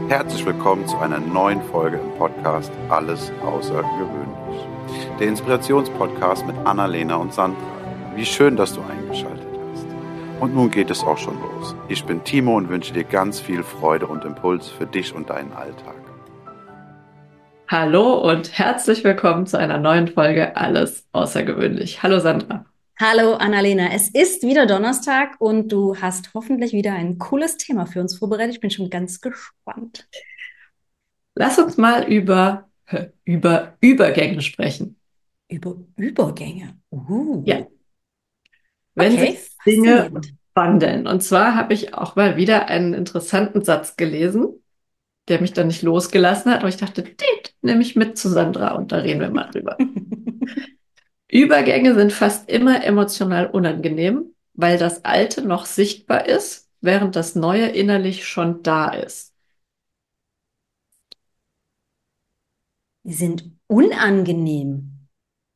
Herzlich willkommen zu einer neuen Folge im Podcast Alles Außergewöhnlich. Der Inspirationspodcast mit Annalena und Sandra. Wie schön, dass du eingeschaltet hast. Und nun geht es auch schon los. Ich bin Timo und wünsche dir ganz viel Freude und Impuls für dich und deinen Alltag. Hallo und herzlich willkommen zu einer neuen Folge Alles Außergewöhnlich. Hallo Sandra. Hallo Annalena, es ist wieder Donnerstag und du hast hoffentlich wieder ein cooles Thema für uns vorbereitet. Ich bin schon ganz gespannt. Lass uns mal über Übergänge sprechen. Über Übergänge. Ja, wenn sich Okay, Dinge faszinierend. wandeln. Und zwar habe ich auch mal wieder einen interessanten Satz gelesen, der mich dann nicht losgelassen hat. Aber ich dachte, den nehme ich mit zu Sandra und da reden wir mal drüber. Übergänge sind fast immer emotional unangenehm, weil das Alte noch sichtbar ist, während das Neue innerlich schon da ist. Die sind unangenehm.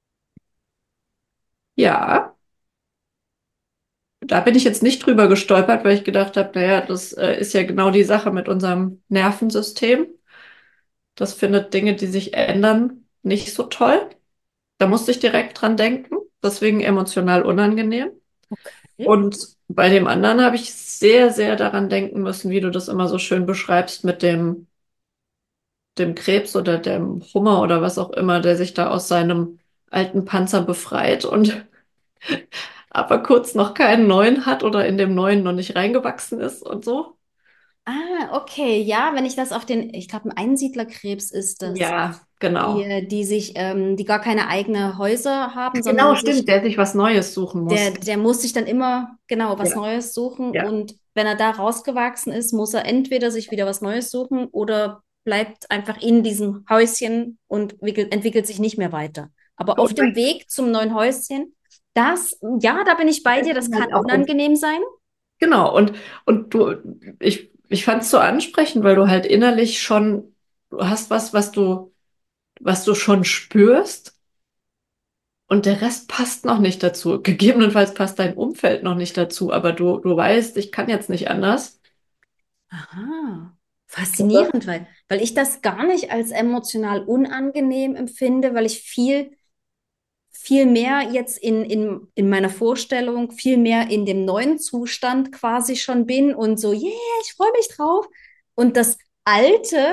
Ja. Da bin ich jetzt nicht drüber gestolpert, weil ich gedacht habe, naja, das ist ja genau die Sache mit unserem Nervensystem. Das findet Dinge, die sich ändern, nicht so toll. Da musste ich direkt dran denken, deswegen emotional unangenehm. Okay. Und bei dem anderen habe ich sehr, sehr daran denken müssen, wie du das immer so schön beschreibst mit dem Krebs oder dem Hummer oder was auch immer, der sich da aus seinem alten Panzer befreit und aber kurz noch keinen neuen hat oder in dem neuen noch nicht reingewachsen ist und so. Ah, okay. Ja, wenn ich das auf den, ich glaube, ein Einsiedlerkrebs ist das, Ja, genau. die gar keine eigene Häuser haben, Genau, sondern stimmt, sich der sich was Neues suchen muss. der muss sich dann immer genau was Ja, Neues suchen ja. und wenn er da rausgewachsen ist, muss er entweder sich wieder was Neues suchen oder bleibt einfach in diesem Häuschen und entwickelt sich nicht mehr weiter. Aber auf Und dem Weg zum neuen Häuschen, ja, da bin ich bei dir, das kann halt auch unangenehm sein. genau, und ich fand es so ansprechend, weil du halt innerlich schon, du hast was du schon spürst und der Rest passt noch nicht dazu. Gegebenenfalls passt dein Umfeld noch nicht dazu, aber du weißt, ich kann jetzt nicht anders. Aha, Und das, faszinierend, weil ich das gar nicht als emotional unangenehm empfinde, weil ich viel mehr jetzt in meiner Vorstellung, viel mehr in dem neuen Zustand quasi schon bin und so, yeah, ich freue mich drauf. Und das Alte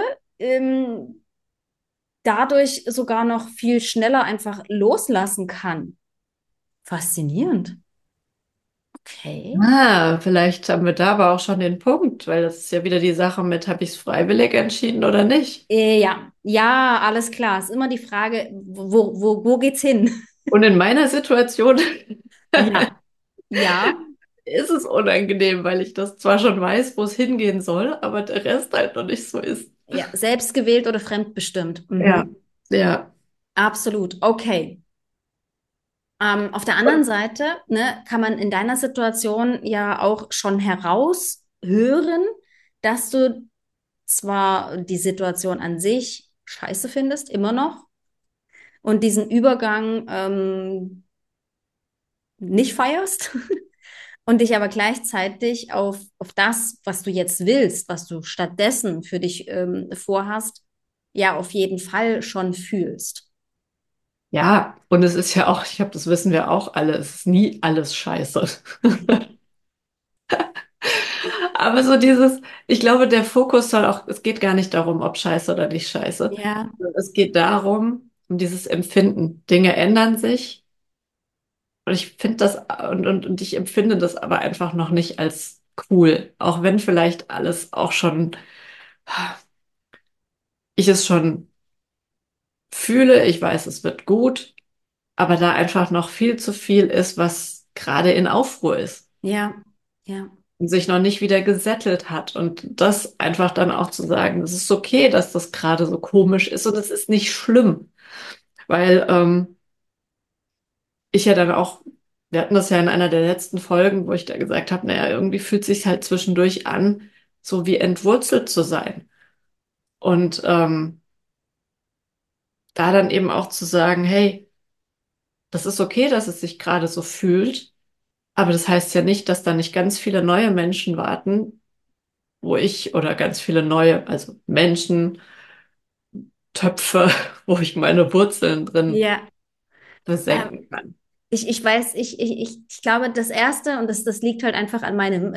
dadurch sogar noch viel schneller einfach loslassen kann. Faszinierend. Okay. vielleicht haben wir da aber auch schon den Punkt, weil das ist ja wieder die Sache mit, habe ich es freiwillig entschieden oder nicht? Ja, ja, alles klar. Ist immer die Frage, wo geht's hin? Und in meiner Situation Ja, ja, ist es unangenehm, weil ich das zwar schon weiß, wo es hingehen soll, aber der Rest halt noch nicht so ist. ja. Selbst gewählt oder fremdbestimmt. Ja, Mhm. ja, Absolut. Okay. Auf der anderen Seite, ne, kann man in deiner Situation ja auch schon heraushören, dass du zwar die Situation an sich scheiße findest, immer noch, und diesen Übergang nicht feierst und dich aber gleichzeitig auf das, was du jetzt willst, was du stattdessen für dich vorhast, ja, auf jeden Fall schon fühlst. ja. Und es ist ja auch, ich glaube, das wissen wir auch alle, es ist nie alles scheiße. Aber so dieses, ich glaube, der Fokus soll auch, es geht gar nicht darum, ob scheiße oder nicht scheiße. Ja, Es geht darum, um dieses Empfinden. Dinge ändern sich. Und ich finde das, und ich empfinde das aber einfach noch nicht als cool. Auch wenn vielleicht alles auch schon, ich es schon fühle, ich weiß, es wird gut, aber da einfach noch viel zu viel ist, was gerade in Aufruhr ist ja, ja, und sich noch nicht wieder gesettelt hat. Und das einfach dann auch zu sagen, es ist okay, dass das gerade so komisch ist und es ist nicht schlimm, weil ich ja dann auch, wir hatten das ja in einer der letzten Folgen, wo ich da gesagt habe, naja, irgendwie fühlt es sich halt zwischendurch an, so wie entwurzelt zu sein. Und da dann eben auch zu sagen, hey, das ist okay, dass es sich gerade so fühlt. Aber das heißt ja nicht, dass da nicht ganz viele neue Menschen warten, wo ich oder ganz viele neue, also Menschen, Töpfe, wo ich meine Wurzeln drin Ja, ähm, versenken kann. ich weiß, ich glaube, das Erste, und das liegt halt einfach an meinem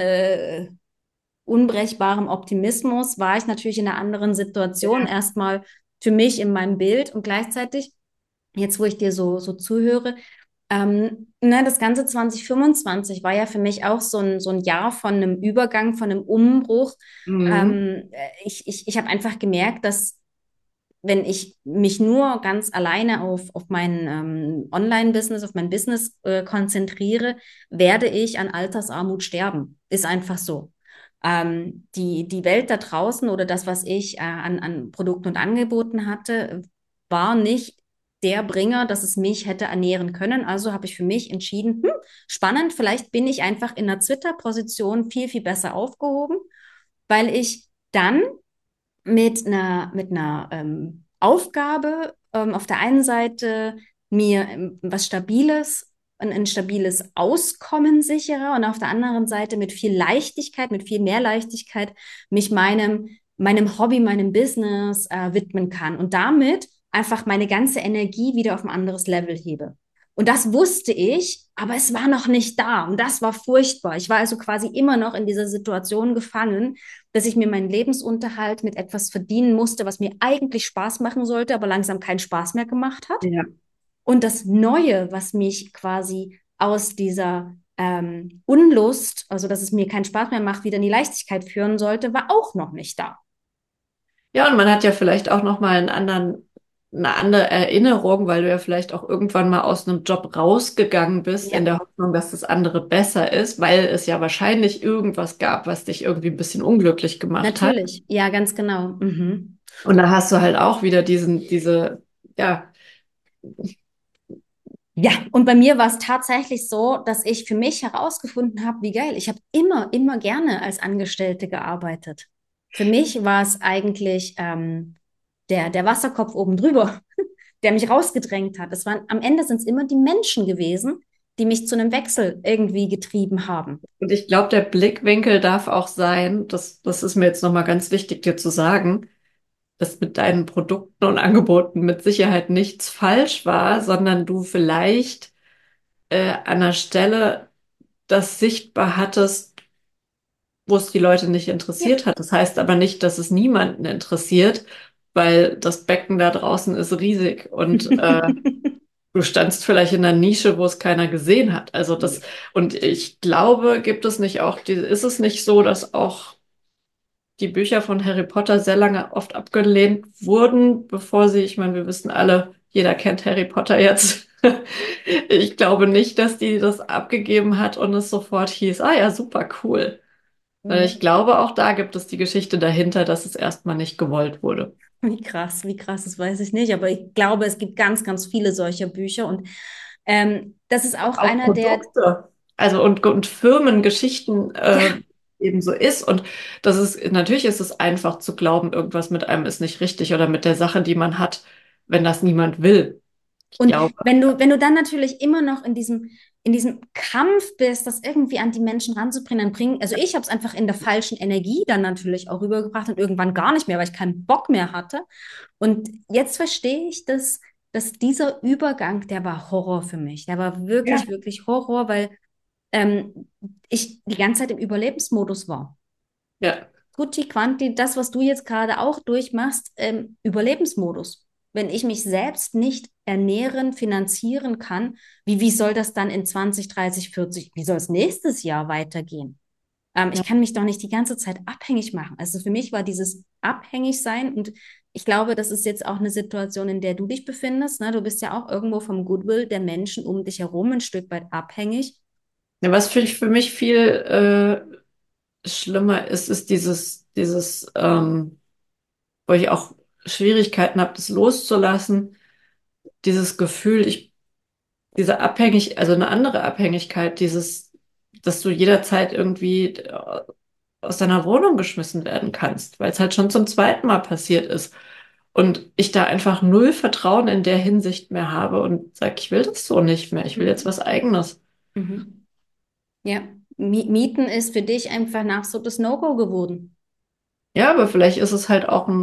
unbrechbarem Optimismus, war ich natürlich in einer anderen Situation, erstmal für mich in meinem Bild und gleichzeitig, jetzt wo ich dir so zuhöre, ne, das ganze 2025 war ja für mich auch so ein Jahr von einem Übergang, von einem Umbruch. Mhm. Ich habe einfach gemerkt, dass wenn ich mich nur ganz alleine auf mein Online-Business, auf mein Business konzentriere, werde ich an Altersarmut sterben. Ist einfach so. Die Welt da draußen oder das, was ich an Produkten und Angeboten hatte, war nicht der Bringer, dass es mich hätte ernähren können. Also habe ich für mich entschieden, spannend, vielleicht bin ich einfach in einer Twitter-Position viel besser aufgehoben, weil ich dann mit einer Aufgabe auf der einen Seite mir was Stabiles, ein stabiles Auskommen sichere und auf der anderen Seite mit viel Leichtigkeit, mit viel mehr Leichtigkeit mich meinem Hobby, meinem Business widmen kann und damit einfach meine ganze Energie wieder auf ein anderes Level hebe. Und das wusste ich, aber es war noch nicht da und das war furchtbar. Ich war also quasi immer noch in dieser Situation gefangen, dass ich mir meinen Lebensunterhalt mit etwas verdienen musste, was mir eigentlich Spaß machen sollte, aber langsam keinen Spaß mehr gemacht hat. Ja. Und das Neue, was mich quasi aus dieser Unlust, also dass es mir keinen Spaß mehr macht, wieder in die Leichtigkeit führen sollte, war auch noch nicht da. Ja, und man hat ja vielleicht auch noch mal eine andere Erinnerung, weil du ja vielleicht auch irgendwann mal aus einem Job rausgegangen bist, Ja, in der Hoffnung, dass das andere besser ist, weil es ja wahrscheinlich irgendwas gab, was dich irgendwie ein bisschen unglücklich gemacht hat. natürlich. Ja, ganz genau. Mhm. Und da hast du halt auch wieder ja, Ja, und bei mir war es tatsächlich so, dass ich für mich herausgefunden habe, wie geil. Ich habe immer gerne als Angestellte gearbeitet. Für mich war es eigentlich der Wasserkopf oben drüber, der mich rausgedrängt hat. Am Ende sind es immer die Menschen gewesen, die mich zu einem Wechsel irgendwie getrieben haben. und ich glaube, der Blickwinkel darf auch sein, das ist mir jetzt nochmal ganz wichtig, dir zu sagen, dass mit deinen Produkten und Angeboten mit Sicherheit nichts falsch war, sondern du vielleicht an einer Stelle das sichtbar hattest, wo es die Leute nicht Ja. interessiert hat. Das heißt aber nicht, dass es niemanden interessiert, weil das Becken da draußen ist riesig und du standst vielleicht in einer Nische, wo es keiner gesehen hat. Und ich glaube, ist es nicht so, dass auch die Bücher von Harry Potter sehr lange oft abgelehnt wurden, bevor sie, ich meine, wir wissen alle, jeder kennt Harry Potter jetzt. Ich glaube nicht, dass die das abgegeben hat und es sofort hieß, ah ja, super cool. Weil ich glaube, auch da gibt es die Geschichte dahinter, dass es erstmal nicht gewollt wurde. Wie krass, das weiß ich nicht. Aber ich glaube, es gibt ganz viele solcher Bücher. Und das ist auch Auch einer der, Produkte, also und Firmengeschichten ja, eben so ist. Und natürlich ist es einfach zu glauben, irgendwas mit einem ist nicht richtig oder mit der Sache, die man hat, wenn das niemand will. Ich und glaube, wenn du dann natürlich immer noch in diesem Kampf bist, das irgendwie an die Menschen ranzubringen, also ich habe es einfach in der falschen Energie dann natürlich auch rübergebracht und irgendwann gar nicht mehr, weil ich keinen Bock mehr hatte. Und jetzt verstehe ich, dass dieser Übergang, der war Horror für mich. Der war ja, wirklich Horror, weil ähm, ich die ganze Zeit im Überlebensmodus war. ja. Tutti quanti, das, was du jetzt gerade auch durchmachst, Überlebensmodus. Wenn ich mich selbst nicht ernähren, finanzieren kann, wie soll das dann in 20, 30, 40, wie soll es nächstes Jahr weitergehen? Ich Ja. kann mich doch nicht die ganze Zeit abhängig machen. Also für mich war dieses Abhängigsein und ich glaube, das ist jetzt auch eine Situation, in der du dich befindest. Ne? Du bist ja auch irgendwo vom Goodwill der Menschen um dich herum ein Stück weit abhängig. Ja, was für mich viel schlimmer ist, ist wo ich auch Schwierigkeiten habe, das loszulassen, dieses Gefühl, also eine andere Abhängigkeit, dass du jederzeit irgendwie aus deiner Wohnung geschmissen werden kannst, weil es halt schon zum zweiten Mal passiert ist. Und ich da einfach null Vertrauen in der Hinsicht mehr habe und sage, ich will das so nicht mehr, ich will jetzt Mhm. was Eigenes. Mhm. Ja, Mieten ist für dich einfach ein absolutes No-Go geworden. Ja, aber vielleicht ist es halt auch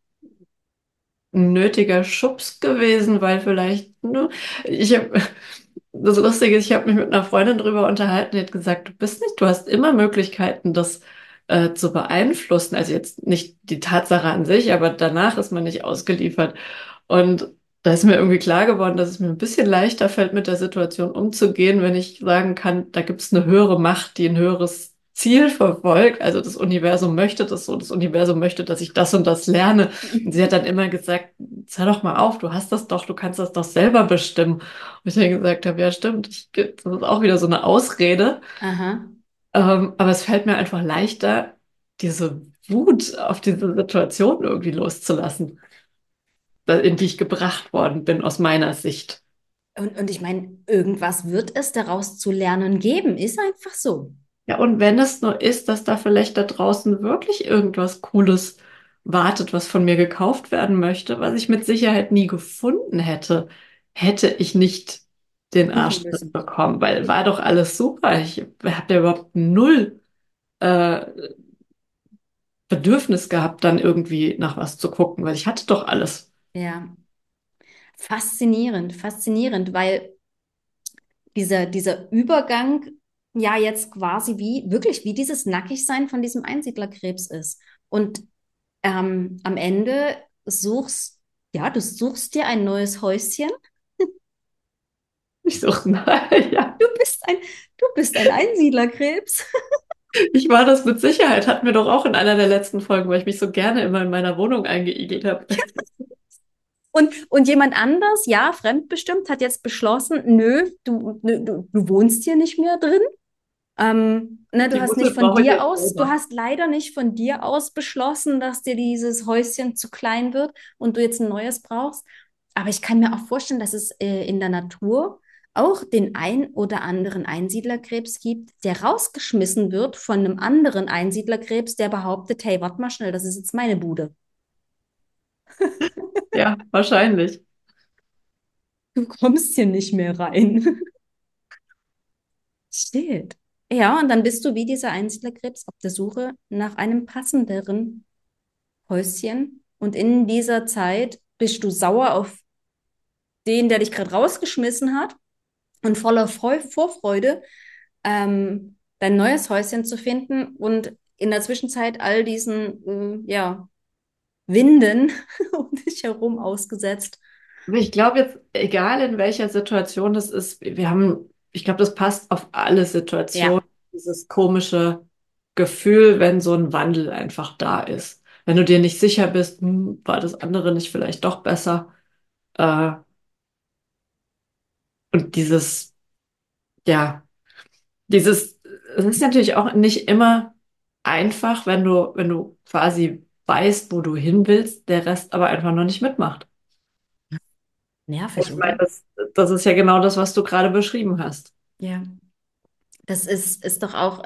ein nötiger Schubs gewesen, weil vielleicht, ne, ich habe, das Lustige ist, ich habe mich mit einer Freundin drüber unterhalten, die hat gesagt, du hast immer Möglichkeiten, das zu beeinflussen. Also jetzt nicht die Tatsache an sich, aber danach ist man nicht ausgeliefert. Und da ist mir irgendwie klar geworden, dass es mir ein bisschen leichter fällt, mit der Situation umzugehen, wenn ich sagen kann, da gibt es eine höhere Macht, die ein höheres Ziel verfolgt. Also das Universum möchte das so, das Universum möchte, dass ich das und das lerne. Und sie hat dann immer gesagt, hör doch mal auf, du hast das doch, du kannst das doch selber bestimmen. Und ich dann gesagt habe, ja stimmt, das ist auch wieder so eine Ausrede. Aha. Aber es fällt mir einfach leichter, diese Wut auf diese Situation irgendwie loszulassen, in die ich gebracht worden bin aus meiner Sicht. Und ich meine, irgendwas wird es daraus zu lernen geben. Ist einfach so. Ja, und wenn es nur ist, dass da vielleicht da draußen wirklich irgendwas Cooles wartet, was von mir gekauft werden möchte, was ich mit Sicherheit nie gefunden hätte, hätte ich nicht den Suchen Arschtritt müssen. bekommen, weil war doch alles super. Ich habe ja überhaupt null äh, Bedürfnis gehabt, dann irgendwie nach was zu gucken, weil ich hatte doch alles. Ja. Faszinierend, faszinierend, weil dieser Übergang ja jetzt quasi wirklich wie dieses Nackigsein von diesem Einsiedlerkrebs ist. Und am Ende du suchst dir ein neues Häuschen. Ich so, nein, ja, Du bist ein, du bist ein Einsiedlerkrebs. ich war das mit Sicherheit, hatten wir doch auch in einer der letzten Folgen, weil ich mich so gerne immer in meiner Wohnung eingeigelt habe. Und jemand anders, ja, fremdbestimmt, hat jetzt beschlossen, nö, du wohnst hier nicht mehr drin. Ne, Die Mutter brauche ich jetzt du selber. hast leider nicht von dir aus beschlossen, dass dir dieses Häuschen zu klein wird und du jetzt ein neues brauchst. Aber ich kann mir auch vorstellen, dass es in der Natur auch den ein oder anderen Einsiedlerkrebs gibt, der rausgeschmissen wird von einem anderen Einsiedlerkrebs, der behauptet, hey, warte mal schnell, das ist jetzt meine Bude. Ja, wahrscheinlich. Du kommst hier nicht mehr rein. Shit. Ja, und dann bist du wie dieser Einsiedlerkrebs auf der Suche nach einem passenderen Häuschen. Und in dieser Zeit bist du sauer auf den, der dich gerade rausgeschmissen hat und voller Vorfreude, dein neues Häuschen zu finden und in der Zwischenzeit all diesen, ja, Winden um dich herum ausgesetzt. Aber ich glaube jetzt, egal in welcher Situation das ist, ich glaube, das passt auf alle Situationen, Ja, dieses komische Gefühl, wenn so ein Wandel einfach da ist. Wenn du dir nicht sicher bist, war das andere nicht vielleicht doch besser? Äh, und ja, es ist natürlich auch nicht immer einfach, wenn du quasi weißt, wo du hin willst, der Rest aber einfach noch nicht mitmacht. nervig, Ich oder? meine, das ist ja genau das, was du gerade beschrieben hast. Ja. Ist doch auch,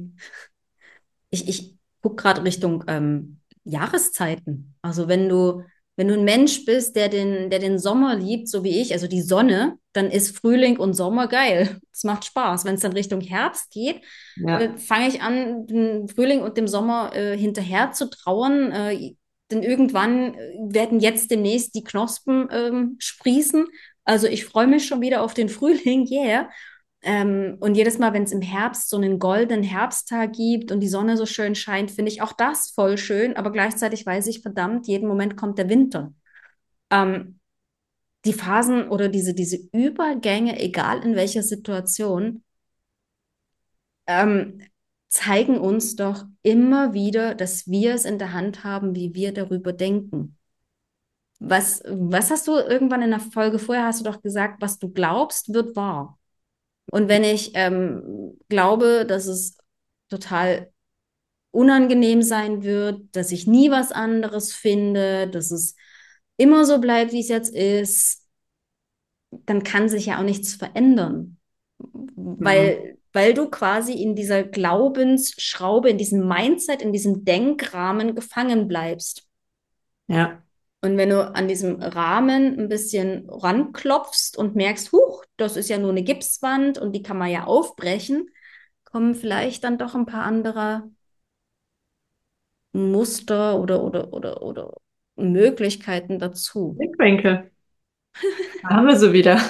ich gucke gerade Richtung Jahreszeiten. Also wenn du ein Mensch bist, der den Sommer liebt, so wie ich, also die Sonne, dann ist Frühling und Sommer geil. Es macht Spaß. Wenn es dann Richtung Herbst geht, Ja. fange ich an, dem Frühling und dem Sommer hinterher zu trauern. Denn irgendwann werden jetzt demnächst die Knospen sprießen. Also ich freue mich schon wieder auf den Frühling, yeah. Und jedes Mal, wenn es im Herbst so einen goldenen Herbsttag gibt und die Sonne so schön scheint, finde ich auch das voll schön. Aber gleichzeitig weiß ich, verdammt, jeden Moment kommt der Winter. Ähm, die Phasen oder diese Übergänge, egal in welcher Situation, ähm, zeigen uns doch immer wieder, dass wir es in der Hand haben, wie wir darüber denken. Was hast du irgendwann in der Folge vorher, hast du doch gesagt, was du glaubst, wird wahr. Und wenn ich glaube, dass es total unangenehm sein wird, dass ich nie was anderes finde, dass es immer so bleibt, wie es jetzt ist, dann kann sich ja auch nichts verändern. Mhm. Weil du quasi in dieser Glaubensschraube, in diesem Mindset, in diesem Denkrahmen gefangen bleibst. Ja. Und wenn du an diesem Rahmen ein bisschen ranklopfst und merkst, huch, das ist ja nur eine Gipswand und die kann man ja aufbrechen, kommen vielleicht dann doch ein paar andere Muster oder Möglichkeiten dazu. Blickwinkel. Da haben wir sie wieder.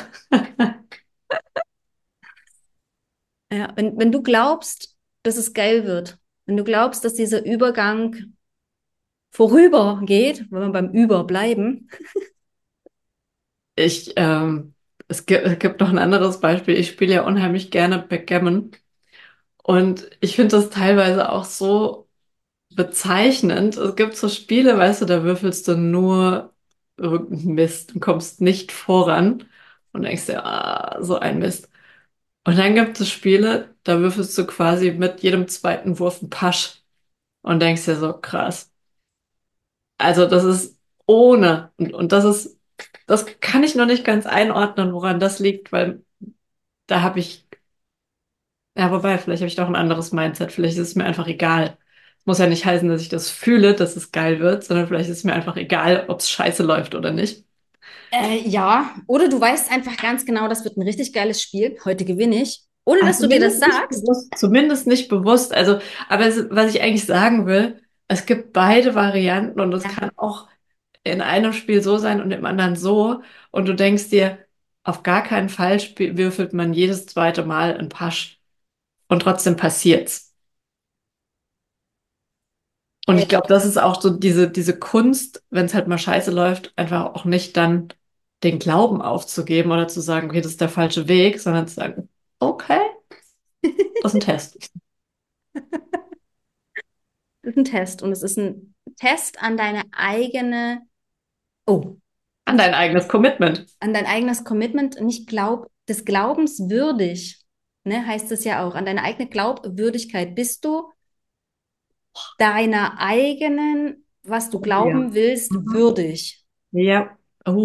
Ja, wenn du glaubst, dass es geil wird, wenn du glaubst, dass dieser Übergang vorübergeht, wenn wir beim Überbleiben. Ich, es gibt noch ein anderes Beispiel. Ich spiele ja unheimlich gerne Backgammon. Und ich finde das teilweise auch so bezeichnend. Es gibt so Spiele, weißt du, da würfelst du nur irgendeinen Mist und kommst nicht voran und denkst dir, ah, so ein Mist. Und dann gibt es Spiele, da würfelst du quasi mit jedem zweiten Wurf einen Pasch und denkst dir so, krass. Also das ist ohne. Und das kann ich noch nicht ganz einordnen, woran das liegt, weil da habe ich, ja, wobei, vielleicht habe ich doch ein anderes Mindset. Vielleicht ist es mir einfach egal. Muss ja nicht heißen, dass ich das fühle, dass es geil wird, sondern vielleicht ist es mir einfach egal, ob es scheiße läuft oder nicht. Ja, oder du weißt einfach ganz genau, das wird ein richtig geiles Spiel. Heute gewinne ich. Ohne Aber dass du dir das zumindest nicht sagst. bewusst. Zumindest nicht bewusst. Also, aber was ich eigentlich sagen will, es gibt beide Varianten und es Ja. kann auch in einem Spiel so sein und im anderen so. Und du denkst dir, auf gar keinen Fall würfelt man jedes zweite Mal einen Pasch. Und trotzdem passiert's. Und Äh, ich glaube, das ist auch so diese Kunst, wenn es halt mal scheiße läuft, einfach auch nicht dann den Glauben aufzugeben oder zu sagen, okay, das ist der falsche Weg, sondern zu sagen, okay, das ist ein Test. Das ist ein Test und es ist ein Test an deine eigene, oh, An dein eigenes Commitment. an dein eigenes Commitment und ich glaube, des Glaubens würdig, ne, heißt es ja auch, an deine eigene Glaubwürdigkeit. Bist du deiner eigenen, was du Oh ja. glauben willst, Mhm. würdig? Ja.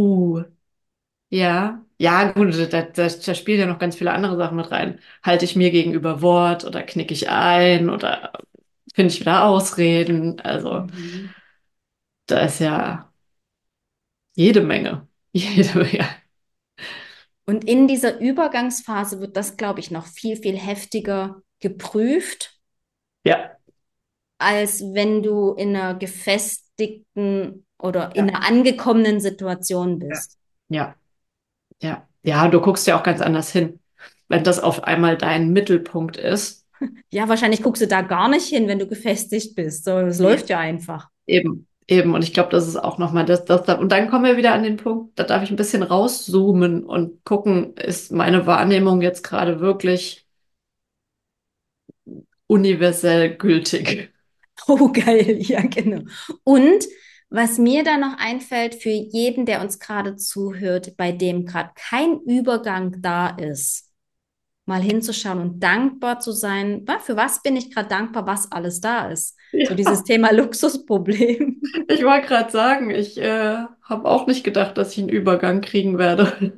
Ja. Ja, gut, da spielen ja noch ganz viele andere Sachen mit rein. Halte ich mir gegenüber Wort oder knicke ich ein oder finde ich wieder Ausreden? Also, Mhm. da ist ja jede Menge. Jede Menge. Und in dieser Übergangsphase wird das, glaube ich, noch viel, viel heftiger geprüft, Ja. als wenn du in einer gefestigten oder in Ja. einer angekommenen Situation Ja. bist. Ja. Ja. Ja, du guckst ja auch ganz anders hin. Wenn das auf einmal dein Mittelpunkt ist. Ja, wahrscheinlich guckst du da gar nicht hin, wenn du gefestigt bist. So, es Nee. läuft ja einfach. Eben, eben. Und ich glaube, das ist auch nochmal und dann kommen wir wieder an den Punkt, da darf ich ein bisschen rauszoomen und gucken, ist meine Wahrnehmung jetzt gerade wirklich universell gültig? Oh, geil, ja, genau. Und was mir da noch einfällt für jeden, der uns gerade zuhört, bei dem gerade kein Übergang da ist, mal hinzuschauen und dankbar zu sein. Für was bin ich gerade dankbar, was alles da ist? So dieses Ja, Thema Luxusproblem. ich wollte gerade sagen, ich habe auch nicht gedacht, dass ich einen Übergang kriegen werde.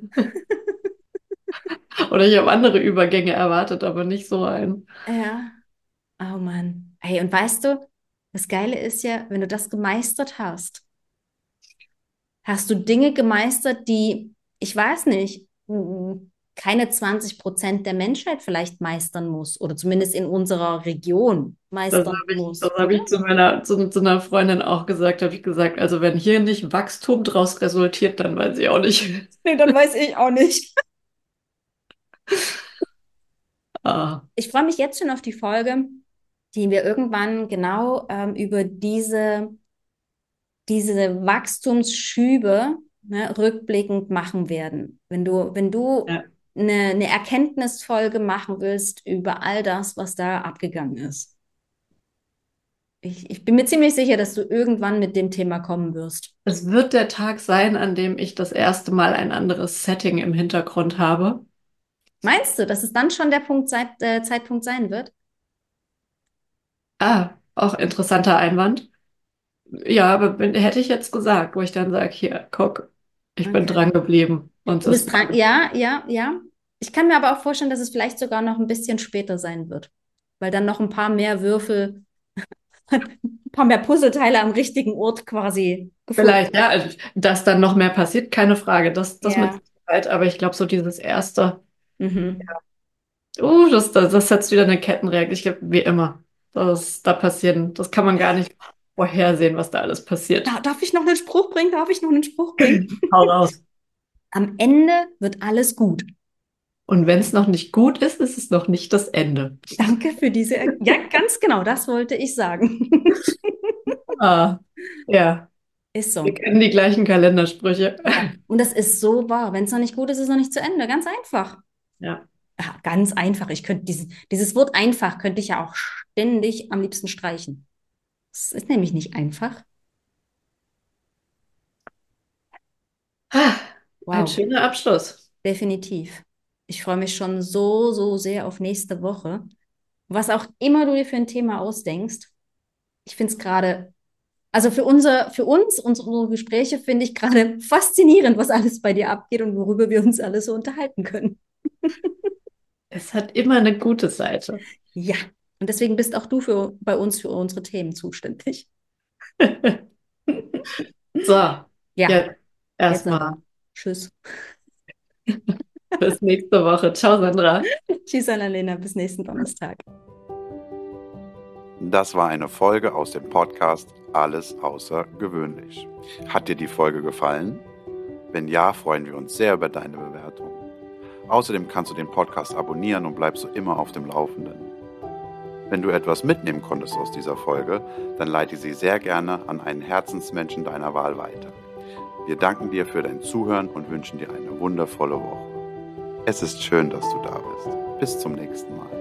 Oder ich habe andere Übergänge erwartet, aber nicht so einen. Ja, oh Mann. Hey, und weißt du, das Geile ist ja, wenn du das gemeistert hast, hast du Dinge gemeistert, die, ich weiß nicht, keine 20% der Menschheit vielleicht meistern muss oder zumindest in unserer Region meistern Das muss, hab oder? ich zu einer Freundin auch gesagt, habe ich gesagt, also wenn hier nicht Wachstum draus resultiert, dann weiß ich auch nicht. Nee, dann weiß ich auch nicht. Ah, Ich freue mich jetzt schon auf die Folge, die wir irgendwann genau über diese Wachstumsschübe, ne, rückblickend machen werden. Wenn du ja. eine Erkenntnisfolge machen willst über all das, was da abgegangen ist. Ich bin mir ziemlich sicher, dass du irgendwann mit dem Thema kommen wirst. Es wird der Tag sein, an dem ich das erste Mal ein anderes Setting im Hintergrund habe. Meinst du, dass es dann schon der Zeitpunkt sein wird? Ah, auch interessanter Einwand. Ja, aber hätte ich jetzt gesagt, wo ich dann sage, hier, guck, ich bin Okay. dran geblieben und Du es bist ist dran. Ja, ja, ja. Ich kann mir aber auch vorstellen, dass es vielleicht sogar noch ein bisschen später sein wird, weil dann noch ein paar mehr Würfel, ein paar mehr Puzzleteile am richtigen Ort quasi gefunden. vielleicht, ja, also, dass dann noch mehr passiert, keine Frage, das mit Ja. Sicherheit, aber ich glaube, so dieses erste, Mhm. das setzt wieder eine Kettenreaktion, ich glaube, wie immer, da passieren, das kann man gar nicht. vorhersehen, was da alles passiert. Darf ich noch einen Spruch bringen? Darf ich noch einen Spruch bringen? Hau raus. Am Ende wird alles gut. Und wenn es noch nicht gut ist, ist es noch nicht das Ende. Danke für diese. Ja, ganz genau, das wollte ich sagen. Ah, ja, Ist so. wir kennen die gleichen Kalendersprüche. Ja. Und das ist so wahr. Wenn es noch nicht gut ist, ist es noch nicht zu Ende. Ganz einfach. Ja. Ja, ganz einfach. Ich könnte dieses Wort einfach könnte ich ja auch ständig am liebsten streichen. Es ist nämlich nicht einfach. Ah, ein Wow, schöner Abschluss. definitiv. Ich freue mich schon so, so sehr auf nächste Woche. Was auch immer du dir für ein Thema ausdenkst. Ich finde es gerade, also für uns, unsere Gespräche finde ich gerade faszinierend, was alles bei dir abgeht und worüber wir uns alles so unterhalten können. Es hat immer eine gute Seite. Ja, und deswegen bist auch du bei uns für unsere Themen zuständig. So, Ja, jetzt jetzt erstmal aber. Tschüss. bis nächste Woche. Ciao, Sandra. Tschüss, Annalena, bis nächsten Donnerstag. Das war eine Folge aus dem Podcast Alles außergewöhnlich. Hat dir die Folge gefallen? Wenn ja, freuen wir uns sehr über deine Bewertung. Außerdem kannst du den Podcast abonnieren und bleibst so immer auf dem Laufenden. Wenn du etwas mitnehmen konntest aus dieser Folge, dann leite sie sehr gerne an einen Herzensmenschen deiner Wahl weiter. Wir danken dir für dein Zuhören und wünschen dir eine wundervolle Woche. Es ist schön, dass du da bist. Bis zum nächsten Mal.